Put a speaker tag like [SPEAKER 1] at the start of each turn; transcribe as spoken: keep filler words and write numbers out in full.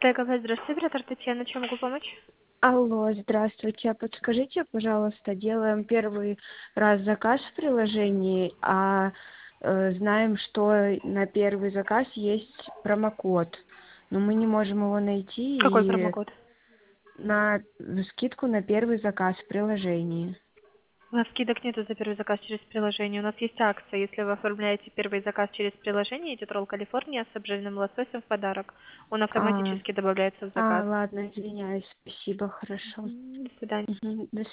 [SPEAKER 1] Стейковая, здравствуйте, оператор Татьяна, чем могу помочь?
[SPEAKER 2] Алло, здравствуйте. А подскажите, пожалуйста, делаем первый раз заказ в приложении, а э, знаем, что на первый заказ есть промокод, но мы не можем его
[SPEAKER 1] Какой
[SPEAKER 2] найти и
[SPEAKER 1] промокод?
[SPEAKER 2] на скидку на первый заказ в приложении.
[SPEAKER 1] У нас скидок нету за первый заказ через приложение. У нас есть акция. Если вы оформляете первый заказ через приложение, идет ролл Калифорния с обжаренным лососем в подарок. Он
[SPEAKER 2] А,
[SPEAKER 1] автоматически добавляется в
[SPEAKER 2] а,
[SPEAKER 1] заказ.
[SPEAKER 2] ладно, извиняюсь, спасибо, хорошо.
[SPEAKER 1] Мгм. До свидания.
[SPEAKER 2] Мгм, до